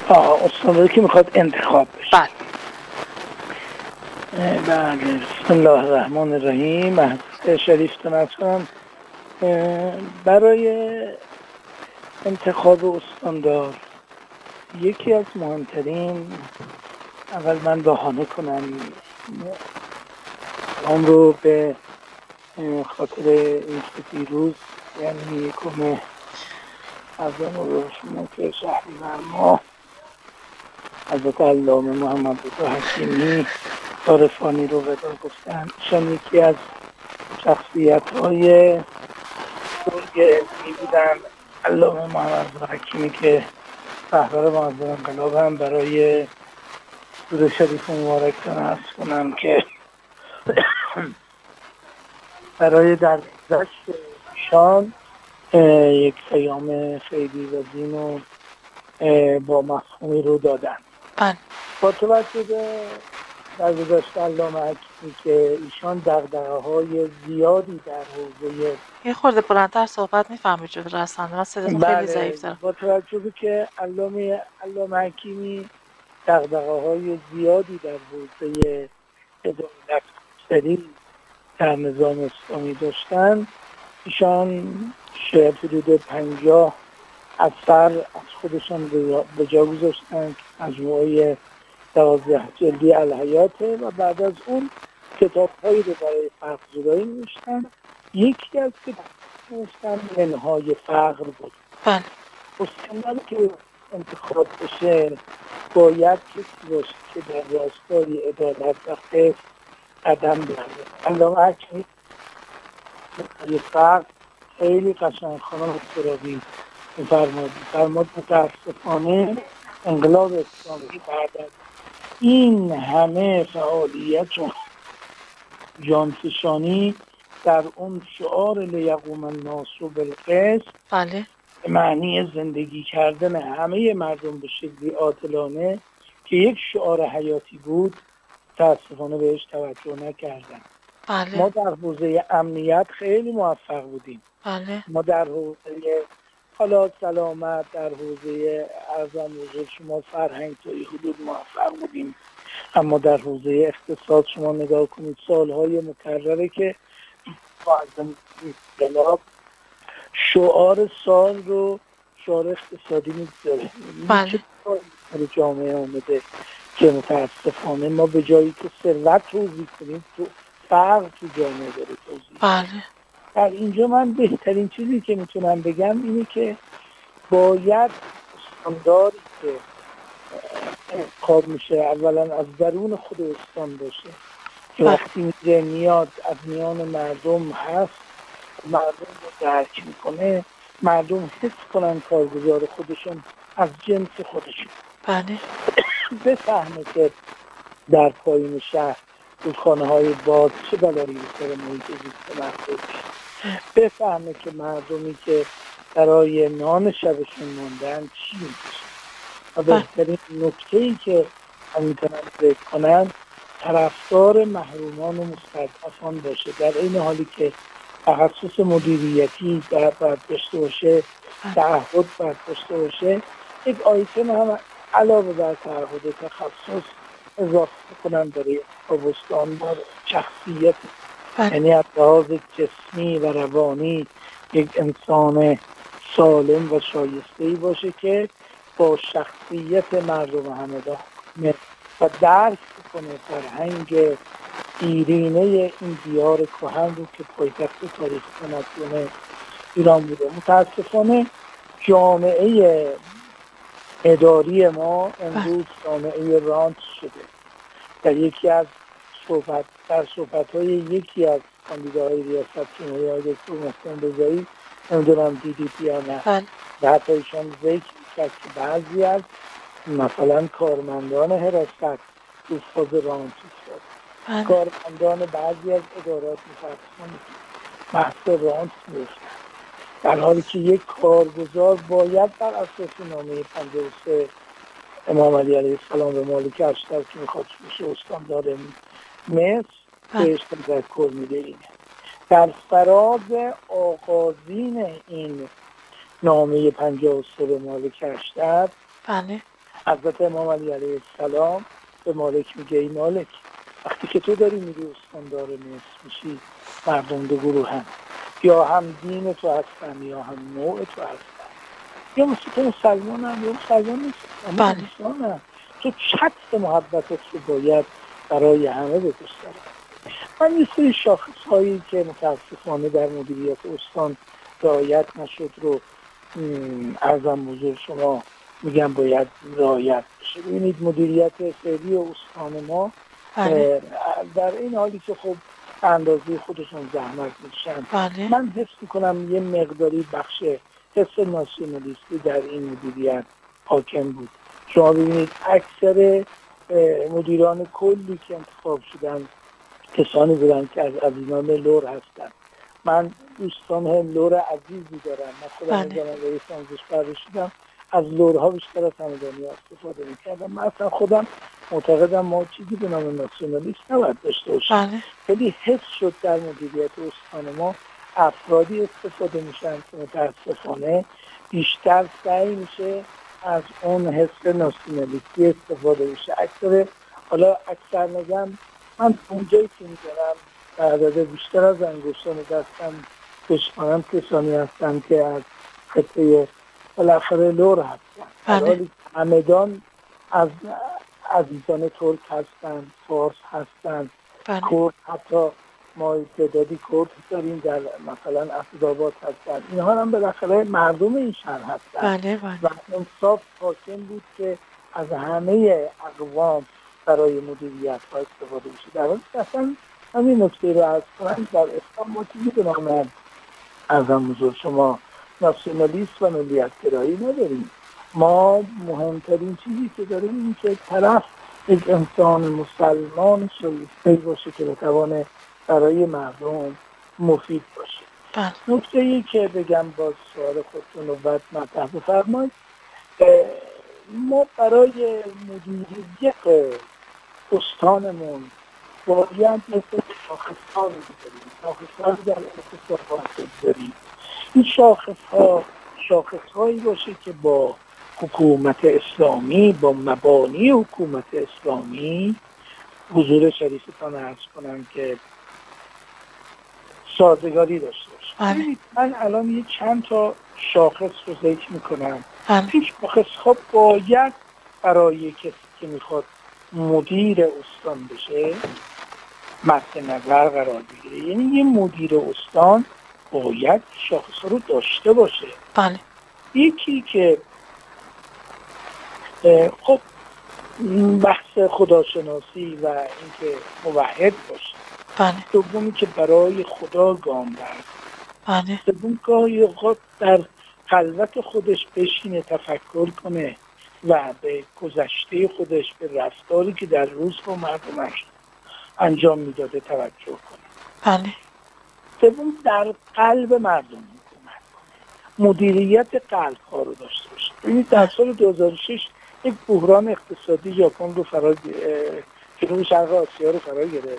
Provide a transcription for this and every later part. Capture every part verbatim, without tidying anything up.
آه استانداری که میخواد انتخاب بشه. بله. بله بسم الله الرحمن الرحیم. محض شریفتون از کنم برای انتخاب استاندار یکی از مهمترین، اول من بهانه کنم سلام رو به خاطر اینکه دیروز یعنی یکم اذان رو شما که شهریور ماه حضرت علامه محمد رضا حکیمی عارفانی رو ودا گفتن. ایشان یکی از شخصیت‌های بزرگ علمی بودن، علامه محمد رضا حکیمی که رهبر معظم انقلاب هم برای درود شریف مبارکتان عرض کنم که برای درگذشت ایشان یک پیام خیلی وزین و با مفهومی رو دادن. بله. با توجه به درگذشت علامه حکیمی که ایشان دغدغه‌های زیادی در حوزه یه خورده بلندتر صحبت می‌فهمید جلو رسانه، من صداتون خیلی ضعیف دارم. با توجه به که علامه علامه حکیمی دغدغه‌های زیادی در حوزه عدالت گستری در نظام اسلامی داشتن، ایشان شاید حدود پنجاه اثر از خودشان به جا گذاشتن که مجموعه دوازده جلدی الحیاته و بعد از اون کتاب‌هایی رو برای فقر زدایی نوشتن. یکی از کتاب نوشتن منهای فقر بود. بله. استانداری که انتخاب بشه باید کسی باشه که در راستای عدالت و قسط قدم بزنه. علامه حکیمی منهای فقر خیلی قشنگ خانم سرابی می‌فرماد می‌فرماد متاسفانه انقلاب اسلامی بعد از این همه فعالیت و جانفشانی در اون شعار لیقوم الناس بالقسط، بله، معنی زندگی کردن همه مردم به شکلی عادلانه که یک شعار حیاتی بود، متاسفانه بهش توجه نکردن. بله. ما در حوزه امنیت خیلی موفق بودیم. بله. ما در حوزه حالا سلامت، در حوزه ارزم حضور شما فرهنگ تا این حدود موفق بودیم، اما در حوزه اقتصاد شما نگاه کنید سالهای مکرره که معظم انقلاب شعار سال رو شعار اقتصادی میگذاره. بله. چه کاری جامعه آمده که متاسفانه ما به جایی که ثروت توزیع کنیم تو فقر تو جامعه داره توزیع. بله. در اینجا من بهترین چیزی که میتونم بگم اینه که باید استانداری که انتخاب میشه اولا از درون خود استان باشه که وقتی میره میاد از میان مردم هست، مردم رو درک میکنه، مردم حس کنن کارگزار خودشون از جنس خودشون. بله. بفهمه که در پایین شهر رودخانه های باز چه بلایی به سر محیط زیست مردم، بفهمه که مردمی که برای نان شبشون موندن چی میشه. و بهترین نکته‌ای که من میتونم ذکر کنم طرفدار محرومان و مستضعفان باشه، در این حالی که تخصص مدیریتی در باید داشته باشه، تعهد باید داشته باشه، یک آیتم هم علاوه بر تعهد تخصص اضافه کنم برای استاندار شخصیت، یعنی از لحاظ جسمی و روانی یک انسان سالم و شایسته‌ای باشه که با شخصیت مردم همدان و درک کنه فرهنگ دیرینه این دیار کهن رو که پایتخت تاریخ تمدن ایران بوده. متاسفانه جامعه اداری ما امروز جامعه رانت شده. در یکی از صحبت در صحبت‌های یکی از کاندیداهای ریاست جمهوری آقای دکتر محسن رضایی، نمیدونم دیدید یا نه، و حتی ایشان ذکر کرد که بعضی از مثلا کارمندان حراست تو فاز رانت افتاد، کارمندان بعضی از ادارات متاسفانه بحث رانت میفتن، در حالی که یک کارگزار باید بر اساس نامه پنجاه و سه امام علی علیه السلام به مالک اشتر که میخواد بشه استاندار مصر بهش تذکر میده. اینه در فراز آغازین این نامه پنجاه و سه به مالک اشتر بله حضرت امام علی علیه السلام به مالک میگه ای مالک، وقتی که تو داری میری استاندار مصر میشی، مردم دو گروه هم، یا هم دین تو هستن یا هم نوع تو هستن، یا مثل تو مسلمان هم یا مسلمان نیست، همه بله انسان هم. تو چطر محبتت رو باید برای همه بگسترد. من یه سری شاخص هایی که متاسفانه در مدیریت استان رعایت نشد رو عرضم حضور شما میگم باید رعایت بشه. ببینید مدیریت فعلی استان ما بله در این حالی که خب اندازه خودشون زحمت میکشن، بله من حس میکنم یه مقداری بخش حس ناسیونالیستی در این مدیریت حاکم بود. شما ببینید اکثر مدیران کلی که انتخاب شدن کسانی بودن که از عزیزان لور هستن. من دوستان هم لور عزیزی دارم، من خودم این بله زمان رئیس آموزش پرورشیدم، از لورها بیشتر از همدانی استفاده میکردم. من اصلا خودم معتقدم ما چیزی به نام ناسیونالیسم نباید داشته باشیم. بله خیلی حس شد در مدیریت استان ما افرادی استفاده میشن که متاسفانه بیشتر سعی میشه از اون حس ناسیونالیستی استفاده بشه. اکثر حالا اکثر نگم، من اونجایی که میدونم تعداد بیشتر از انگشتان دستم بشمارم کسانی هستن که از خطه بالاخره لور هستن، در بله حالی همدان از عزیزان ترک هستن، فارس هستن، بله کرد، حتی ما تعدادی کرد داریم در مثلا اسدآباد هستن. اینها هم بالاخره مردم این شهر هستن بله بله و انصاف حاکم بود که از همه اقوام برای مدیریت ها استفاده بشه. در حالی که اصلا همین نکته رو از کنم در اسلام ما چیزی به نام ارزم حضور شما ناسیونالیسم و ملیت‌گرایی نداریم. ما مهمترین چیزی که داریم این که طرف یک انسان مسلمان شایسته باشه که بتوانه برای مردم مفید باشه. بله نکته ای که بگم باز سوال خودتون رو بعد مطرح بفرمایید، ما برای مدیریت استانمون باید مثل شاخص‌ها رو بذاریم، شاخص‌ها در اقتصاد بذاریم. این شاخص‌ها شاخص‌هایی باشه که با حکومت اسلامی، با مبانی حکومت اسلامی، حضور شریفتان عرض کنم که سازگاری داشته باشه. بله ببینید من الان یه چند تا شاخص رو ذکر میکنم. بله این شاخص‌ها باید برای کسی که میخواد مدیر استان بشه مد نظر قرار بگیره. یعنی یه مدیر استان باید شاخص‌ها رو داشته باشه. بله یکی که خب بحث خداشناسی و اینکه موحد باشه. بله دومی که برای خدا گام برداره. بله سوم گاهی اوقات در خلوت خودش بشینه تفکر کنه و به گذشته خودش، به رفتاری که در روز با مردمش انجام میداده توجه کنه. بله سوم در قلب مردم حکومت کنه، مدیریت قلب ها رو داشته باشه. ببینید در سال دو هزار و شش یک بحران اقتصادی ژاپن رو فرا جنوب شرق آسیا رو فرا گرفت.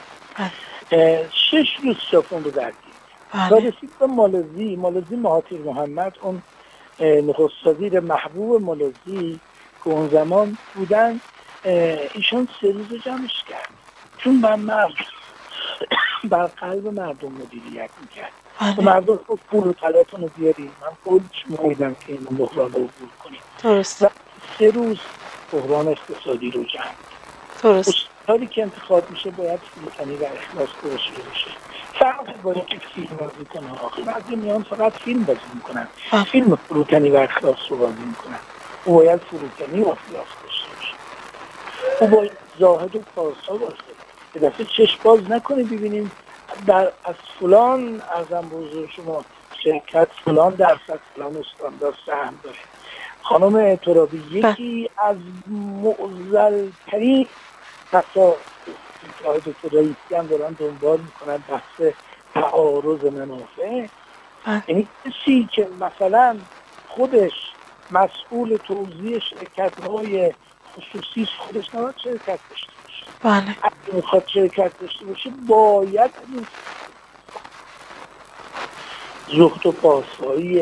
شش روز ژاپن رو درگیر و بله رسید به مالزی. مالزی مهاتیر محمد، اون نخست وزیر محبوب مالزی که اون زمان بودن، ایشان سه روز جمعش کرد چون بر مردم بر قلب مردم مدیریت میکرد. بله مردم خب پول و طلاتون رو بیاریم، من پول شمایدم که این بحران رو عبور کنیم درست و سه روز بحران اقتصادی رو جمع. درست استادی که انتخاب میشه باید فروتنی و اخلاص داشته باشه. فرق با اینکه فیلم بازی کنه، آخه بعضی میان فقط فیلم بازی میکنن، بله فیلم فروتنی و اخلاص رو بازی میکنن. او باید فروتنی و اخلاص داشته باشه. او باید زاهد و پارسا باشه، یه دفعه چشم باز نکنه ببینیم در از فلان ارزم به حضور شما شرکت فلان درصد فلان استاندار سهم داره. خانم ترابی یکی از معضل‌ترین مسائل که آقای دکتر رئیسی هم دارن دنبال میکنن بحث تعارض منافع. بله یعنی کسی که مثلا خودش مسئول توزیع شرکت‌های خصوصی خودش نباید شرکت داشته باشه. بله اگه میخواد شرکت داشته باشه باید زهد و پاسایی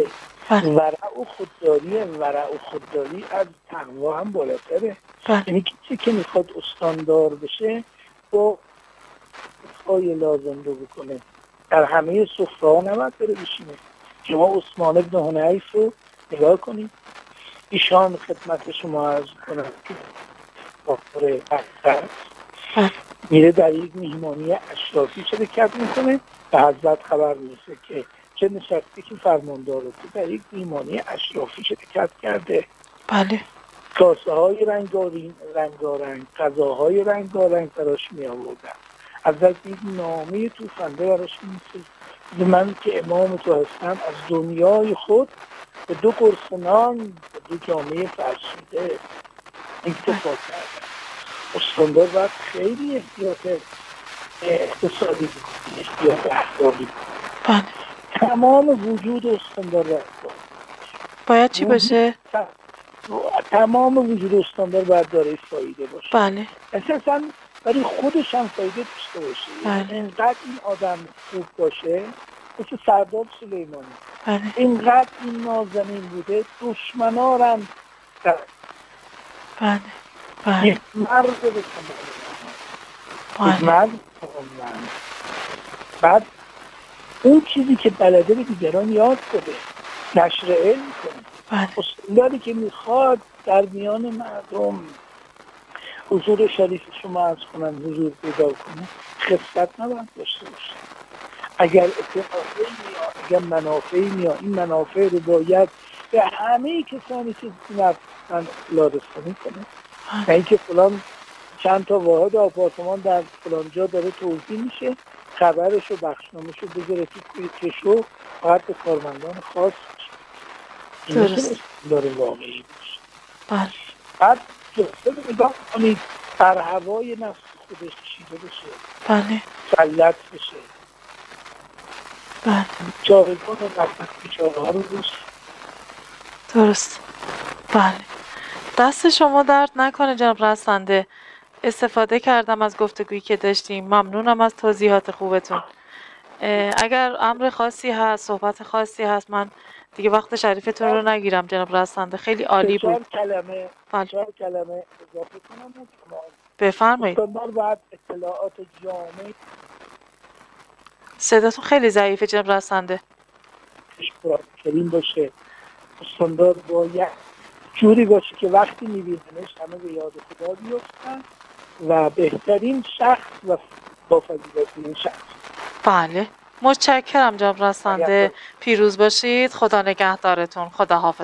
بله ورع و خودداری ورع و خودداری از تقوا هم بالاتره. بله یعنی کسی که میخواد استاندار بشه با های لازم رو بکنه. در همه سفره ها نباید بره بشینه. شما عثمان بن حنیف رو نگاه کنید، ایشان خدمت شما عرض کنم که باقر اکبر بله میره در یک میهمانی اشرافی شرکت میکنه و حضرت خبر میرسه که چه نشستی که فرماندار رو که در یک میهمانی اشرافی شرکت کرده، بله کاسه های رنگارنگ رنگارنگ غذاهای رنگارنگ براش می آوردن. حضرت یک نامه توفنده براش می‌نویسه، من که امام تو هستم از دنیای خود به دو قرص نان به دو جامعه فرسوده اکتفا کردن. استاندار باید خیلی احتیاط اقتصادی بکنی، احتیاط اخلاقی بکنی. بله تمام وجود استاندار رفتار باید چی وجود باشه؟ تمام وجود استاندار باید داره فایده باشه، بله اساسا برای خودش هم فایده داشته باشه. یعنی بله اینقدر این آدم خوب باشه، مثل سردار سلیمانی بله اینقدر این نازنین بوده دشمنارم در بله بله یک مرد به کمال یک بله مرد به کمال. بعد اون چیزی که بلده به دیگران یاد بده، نشر علم کنه. بله استانداری که میخواد در میان مردم حضور شریف شما از کنن حضور پیدا کنه، خصلت نباید داشته باشه. اگر اتفاقی میاد، اگر منافعی میاد، این منافع رو باید به همه کسانی که نفتن اطلاع رسانی کنه. نه اینکه فلان چند تا واحد آپارتمان در فلان جا داره توزیع میشه، خبرش و بخشنامش رو بذاره تو کوی کشو فقط به کارمندان خاص میشه. این میتونه درست داره واقعی باشه. بله بعد جلسه نگاه کنید در هوای نفس خودش کشیده بشه، بله سلط بشه، بله جاودان و نفس بیچاره ها رو روش. درست بله دست شما درد نکنه جناب رسنده. استفاده کردم از گفتگویی که داشتیم. ممنونم از توضیحات خوبتون. اگر امر خاصی هست، صحبت خاصی هست، من دیگه وقت شریفتون رو نگیرم جناب رسنده. خیلی عالی چهار بود. کلمه بله چهار کلمه اضافه کنم از شما. بفرمایید. استاندار باید اطلاعات جامعه صداتون خیلی ضعیفه جناب رسنده. قرآن کریم باشه. استاندار باید جوری باشه که وقتی میبیننش همه به یاد خدا بیفتن و بهترین شخص و با فضیلت‌ترین شخص. بله متشکرم جناب اگر رسنده. پیروز باشید. خدا نگهدارتون. خدا حافظ.